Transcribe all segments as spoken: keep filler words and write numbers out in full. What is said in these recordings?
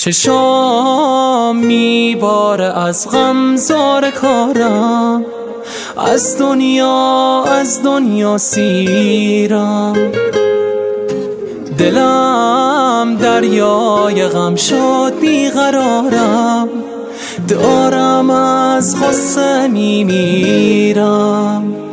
چشام میباره از غم زار کارم، از دنیا از دنیا سیرم. دلم دریای غم شد بیقرارم، دارم از غصه میمیرم.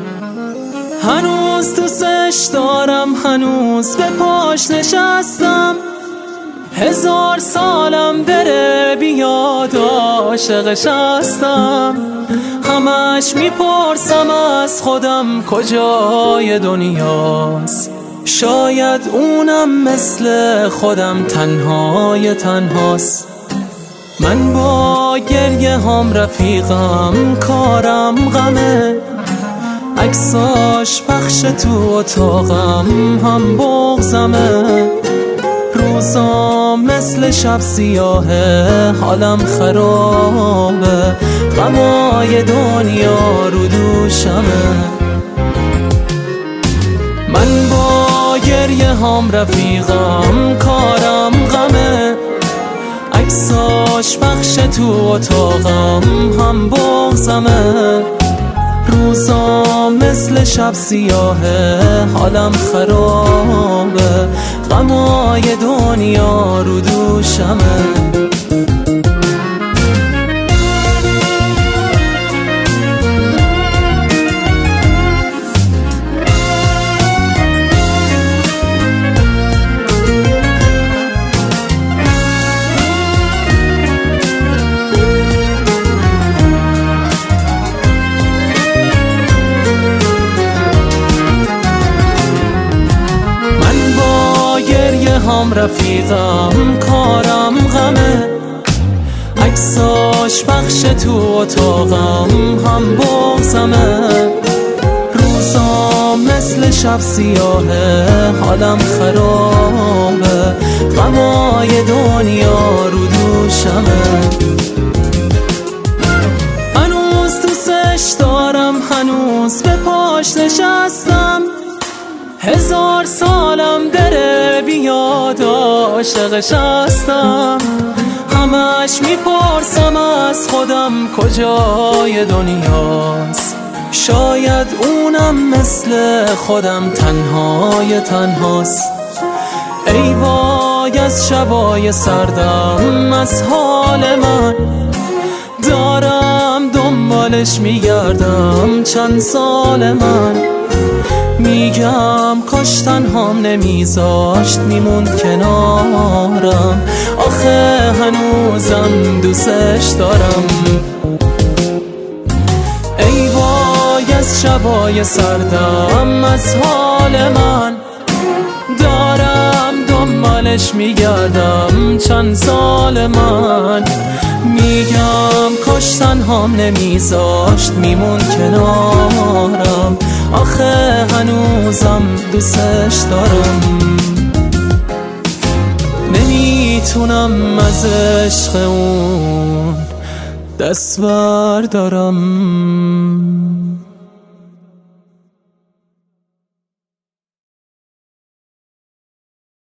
هنوز دوستش دارم، هنوز به پاش نشستم. هزار سالم بره بیاد عاشقش هستم. همش میپرسم از خودم کجای دنیاست، شاید اونم مثل خودم تنهای تنهاست. من با گریه هم رفیقم، کارم غمه، عکساش پخش تو اتاقم هم بغضمه. روزام مثل شب سیاهه، حالم خرابه، غمای دنیا رو دوشمه. من با گریه هم رفیقم، کارم غمه، عکساش پخش تو اتاقم هم بغضمه. روزام مثل شب سیاهه، حالم خرابه، غمای دنیا رو دوشمه. هم رفیقم، کارم غمه، عکساش پخش تو اتاقم هم بغضمه. روزام مثل شب سیاهه، حالم خرابه، غمای دنیا رو دوشمه. هنوز دوستش دارم، هنوز به پاش نشستم. هزار سالم دره بیاد عاشقش هستم. همش میپرسم از خودم کجای دنیاست، شاید اونم مثل خودم تنهای تنهاست. ای وای از شبای سردم، از حال من دارم دنبالش میگردم چند سال. من میگم کاش تنهام نمیذاشت میموند کنارم، آخه هنوزم دوستش دارم. ای وای از شبای سردم، از حال من دارم دنبالش میگردم چند سال. من میگم کاش تنهام نمیذاشت میموند کنارم، آخه هنوزم دوستش دارم. نمیتونم از عشق اون دست بردارم.